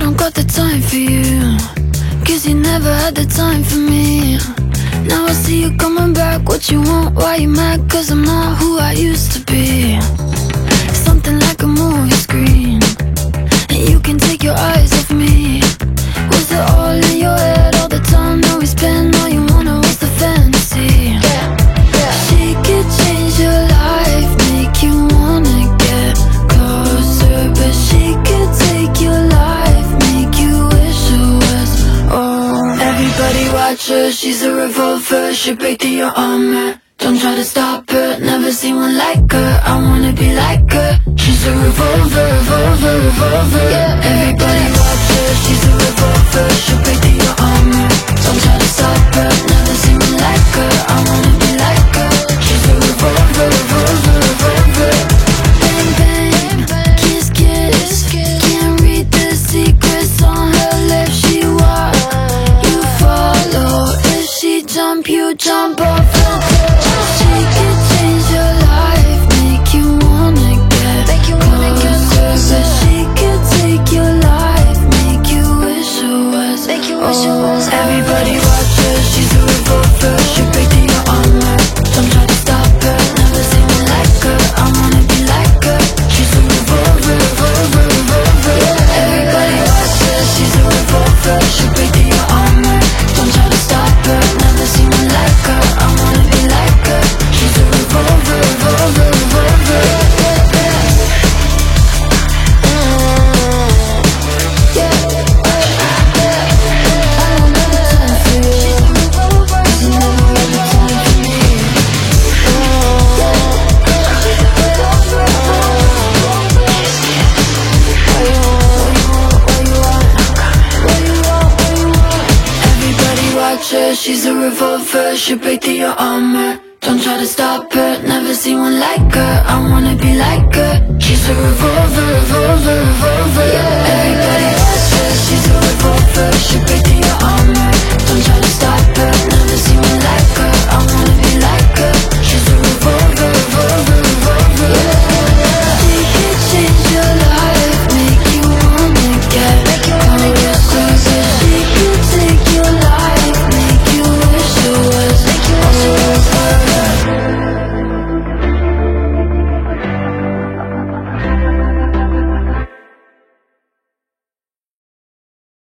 don't got the time for you, 'cause you never had the time for me. Now I see you coming back, what you want, why you mad? 'Cause I'm not who I used to be. Something like a movie screen, and you can take your eyes off me. Was it all in your head all the time that we spend? All you wanted was the fantasy. She could change your life, make you wanna get closer, but she could take your life, make you wish it was all. Everybody watch her, she's a revolver, she'll break through your armor. Don't try to stop her, never seen one like her. I wanna be like her. She's a revolver, revolver, revolver. Yeah. Everybody watch her, she's a revolver, she'll break through your armor. Don't try to stop her, never seen one like her. I wanna be like her. She's a revolver, revolver, revolver. Bang, bang, kiss, kiss. Can't read the secrets on her lips. She walk, you follow. If she jump, you jump off her. She could change your life, make you wanna get closer, but she could take your life, make you wish it was all. Everybody watch her, she's a revolver, she'll break through your armor. Don't try to stop her, never seen one like her. I wanna be like her. She's a revolver, revolver, revolver. Everybody watch her, she's a revolver, she'll break through your armor. Don't try to stop her, never seen one like her. I wanna be like her. She's a revolver, revolver, revolver. She's a revolver, she'll break through your armor. Don't try to stop her, never seen one like her. I wanna be like her. She's a revolver, revolver, revolver. Everybody watch her, she's a revolver, she'll break through your armor.